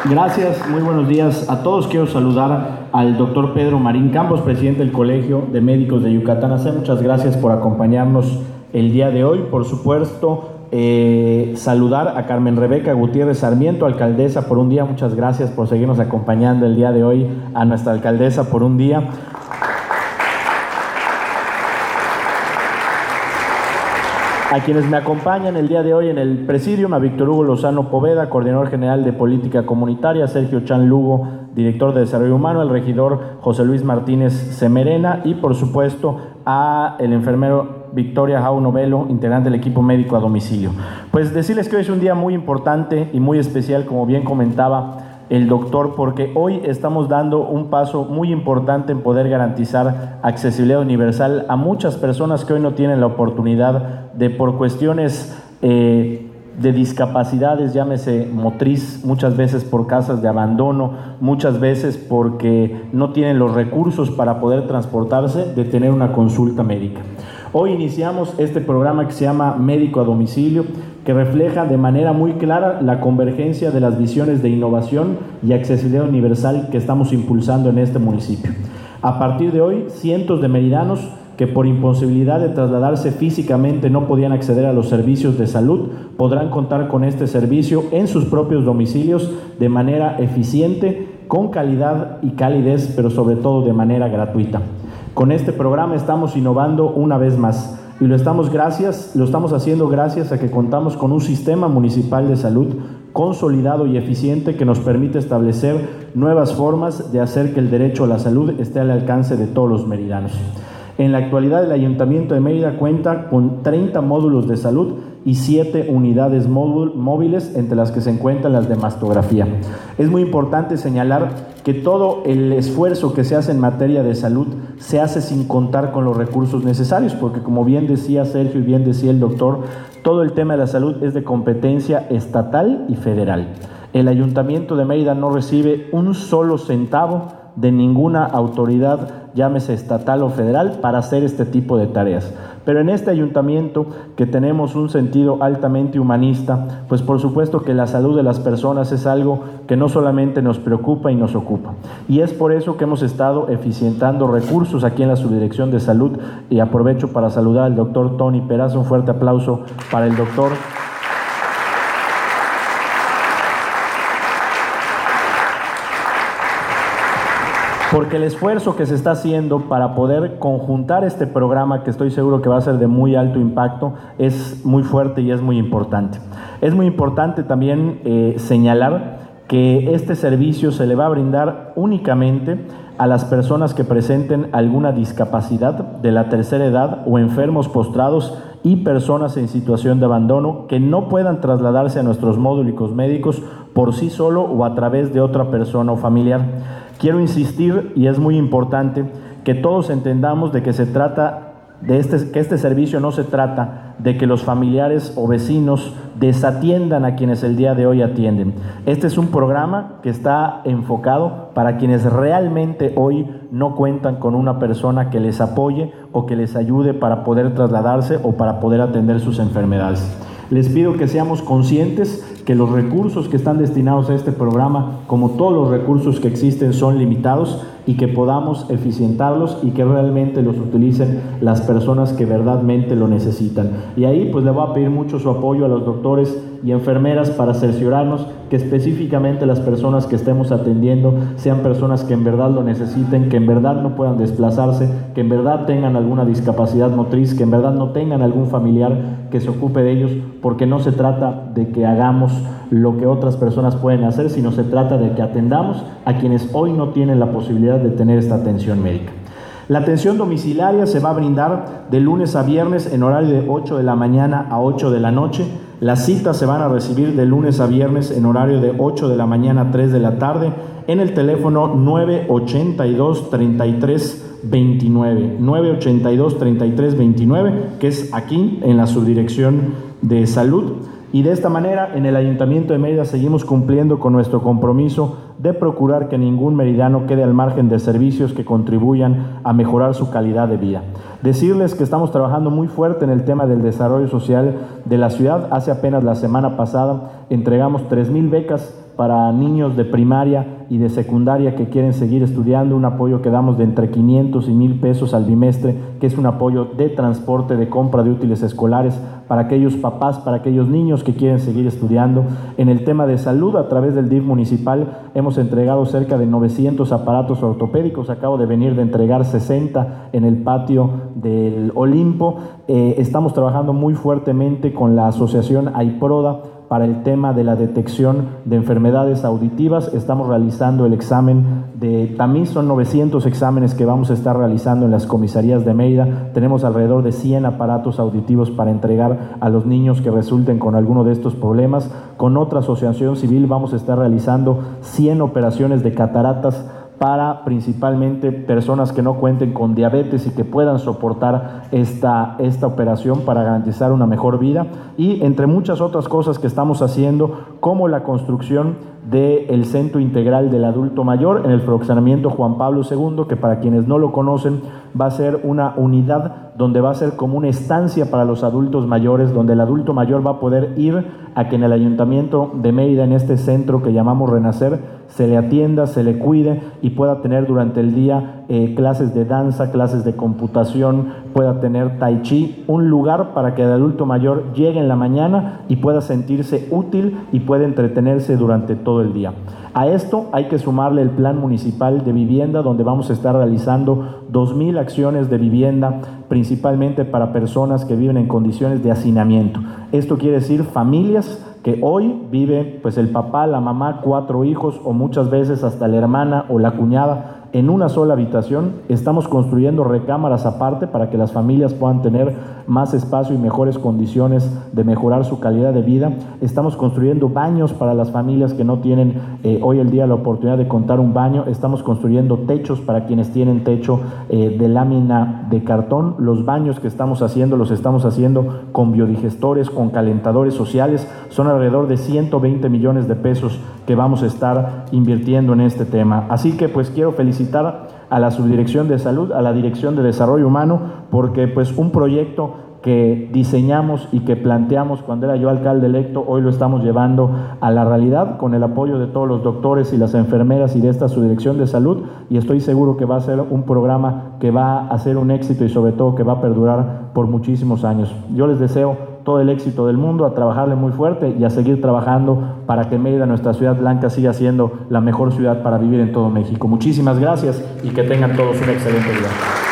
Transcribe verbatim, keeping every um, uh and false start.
Gracias, muy buenos días a todos. Quiero saludar al doctor Pedro Marín Campos, presidente del Colegio de Médicos de Yucatán. Muchas gracias por acompañarnos el día de hoy. Por supuesto, eh, saludar a Carmen Rebeca Gutiérrez Sarmiento, alcaldesa por un día. Muchas gracias por seguirnos acompañando el día de hoy, a nuestra alcaldesa por un día. A quienes me acompañan el día de hoy en el Presidium, a Víctor Hugo Lozano Poveda, coordinador general de Política Comunitaria, Sergio Chan Lugo, director de Desarrollo Humano, al regidor José Luis Martínez Semerena y, por supuesto, a el enfermero Victoria Jauno Velo, integrante del equipo médico a domicilio. Pues decirles que hoy es un día muy importante y muy especial, como bien comentaba el doctor, porque hoy estamos dando un paso muy importante en poder garantizar accesibilidad universal a muchas personas que hoy no tienen la oportunidad de, por cuestiones eh, de discapacidades, llámese motriz, muchas veces por casas de abandono, muchas veces porque no tienen los recursos para poder transportarse, de tener una consulta médica. Hoy iniciamos este programa que se llama Médico a Domicilio, que refleja de manera muy clara la convergencia de las visiones de innovación y accesibilidad universal que estamos impulsando en este municipio. A partir de hoy, cientos de meridanos que por imposibilidad de trasladarse físicamente no podían acceder a los servicios de salud, podrán contar con este servicio en sus propios domicilios de manera eficiente, con calidad y calidez, pero sobre todo de manera gratuita. Con este programa estamos innovando una vez más y lo estamos, gracias, lo estamos haciendo gracias a que contamos con un sistema municipal de salud consolidado y eficiente que nos permite establecer nuevas formas de hacer que el derecho a la salud esté al alcance de todos los meridanos. En la actualidad, el Ayuntamiento de Mérida cuenta con treinta módulos de salud y siete unidades móviles, entre las que se encuentran las de mastografía. Es muy importante señalar que todo el esfuerzo que se hace en materia de salud se hace sin contar con los recursos necesarios, porque como bien decía Sergio y bien decía el doctor, todo el tema de la salud es de competencia estatal y federal. El Ayuntamiento de Mérida no recibe un solo centavo de ninguna autoridad, llámese estatal o federal, para hacer este tipo de tareas. Pero en este ayuntamiento, que tenemos un sentido altamente humanista, pues por supuesto que la salud de las personas es algo que no solamente nos preocupa y nos ocupa. Y es por eso que hemos estado eficientando recursos aquí en la Subdirección de Salud, y aprovecho para saludar al doctor Tony Peraza. Un fuerte aplauso para el doctor. Porque el esfuerzo que se está haciendo para poder conjuntar este programa, que estoy seguro que va a ser de muy alto impacto, es muy fuerte y es muy importante. Es muy importante también eh, señalar que este servicio se le va a brindar únicamente a las personas que presenten alguna discapacidad de la tercera edad o enfermos postrados y personas en situación de abandono que no puedan trasladarse a nuestros módulos médicos por sí solo o a través de otra persona o familiar. Quiero insistir, y es muy importante, que todos entendamos de que se trata de este, que este servicio no se trata de que los familiares o vecinos desatiendan a quienes el día de hoy atienden. Este es un programa que está enfocado para quienes realmente hoy no cuentan con una persona que les apoye o que les ayude para poder trasladarse o para poder atender sus enfermedades. Les pido que seamos conscientes que los recursos que están destinados a este programa, como todos los recursos que existen, son limitados, y que podamos eficientarlos y que realmente los utilicen las personas que verdaderamente lo necesitan. Y ahí pues le voy a pedir mucho su apoyo a los doctores y enfermeras para cerciorarnos que específicamente las personas que estemos atendiendo sean personas que en verdad lo necesiten, que en verdad no puedan desplazarse, que en verdad tengan alguna discapacidad motriz, que en verdad no tengan algún familiar que se ocupe de ellos, porque no se trata de que hagamos lo que otras personas pueden hacer, sino se trata de que atendamos a quienes hoy no tienen la posibilidad de tener esta atención médica. La atención domiciliaria se va a brindar de lunes a viernes en horario de ocho de la mañana a ocho de la noche. Las citas se van a recibir de lunes a viernes en horario de ocho de la mañana a tres de la tarde en el teléfono nueve ochenta y dos, treinta y tres veintinueve, nueve ochenta y dos, treinta y tres veintinueve, que es aquí en la Subdirección de Salud. Y de esta manera, en el Ayuntamiento de Mérida seguimos cumpliendo con nuestro compromiso de procurar que ningún meridano quede al margen de servicios que contribuyan a mejorar su calidad de vida. Decirles que estamos trabajando muy fuerte en el tema del desarrollo social de la ciudad. Hace apenas la semana pasada entregamos tres mil becas para niños de primaria y de secundaria que quieren seguir estudiando, un apoyo que damos de entre quinientos y mil pesos al bimestre, que es un apoyo de transporte, de compra de útiles escolares para aquellos papás, para aquellos niños que quieren seguir estudiando. En el tema de salud, a través del D I F municipal, hemos entregado cerca de novecientos aparatos ortopédicos. Acabo de venir de entregar sesenta en el patio del Olimpo. Eh, estamos trabajando muy fuertemente con la asociación AIPRODA para el tema de la detección de enfermedades auditivas. Estamos realizando el examen de tamiz, son novecientos exámenes que vamos a estar realizando en las comisarías de Mérida. Tenemos alrededor de cien aparatos auditivos para entregar a los niños que resulten con alguno de estos problemas. Con otra asociación civil vamos a estar realizando cien operaciones de cataratas para principalmente personas que no cuenten con diabetes y que puedan soportar esta, esta operación para garantizar una mejor vida, y entre muchas otras cosas que estamos haciendo, como la construcción del Centro Integral del Adulto Mayor en el fraccionamiento Juan Pablo segundo, que para quienes no lo conocen va a ser una unidad donde va a ser como una estancia para los adultos mayores, donde el adulto mayor va a poder ir a que en el Ayuntamiento de Mérida, en este centro que llamamos Renacer, se le atienda, se le cuide y pueda tener durante el día eh, clases de danza, clases de computación, pueda tener tai chi, un lugar para que el adulto mayor llegue en la mañana y pueda sentirse útil y pueda entretenerse durante todo el día. A esto hay que sumarle el Plan Municipal de Vivienda, donde vamos a estar realizando dos mil acciones de vivienda, principalmente para personas que viven en condiciones de hacinamiento. Esto quiere decir familias que hoy vive pues el papá, la mamá, cuatro hijos o muchas veces hasta la hermana o la cuñada en una sola habitación. Estamos construyendo recámaras aparte para que las familias puedan tener más espacio y mejores condiciones de mejorar su calidad de vida. Estamos construyendo baños para las familias que no tienen eh, hoy el día la oportunidad de contar un baño. Estamos construyendo techos para quienes tienen techo eh, de lámina de cartón. Los baños que estamos haciendo los estamos haciendo con biodigestores, con calentadores sociales. Son alrededor de ciento veinte millones de pesos que vamos a estar invirtiendo en este tema. Así que pues quiero felicitar a la Subdirección de Salud, a la Dirección de Desarrollo Humano, porque pues un proyecto que diseñamos y que planteamos cuando era yo alcalde electo, hoy lo estamos llevando a la realidad con el apoyo de todos los doctores y las enfermeras y de esta Subdirección de Salud, y estoy seguro que va a ser un programa que va a ser un éxito y sobre todo que va a perdurar por muchísimos años. Yo les deseo todo el éxito del mundo, a trabajarle muy fuerte y a seguir trabajando para que Mérida, nuestra ciudad blanca, siga siendo la mejor ciudad para vivir en todo México. Muchísimas gracias y que tengan todos un excelente día.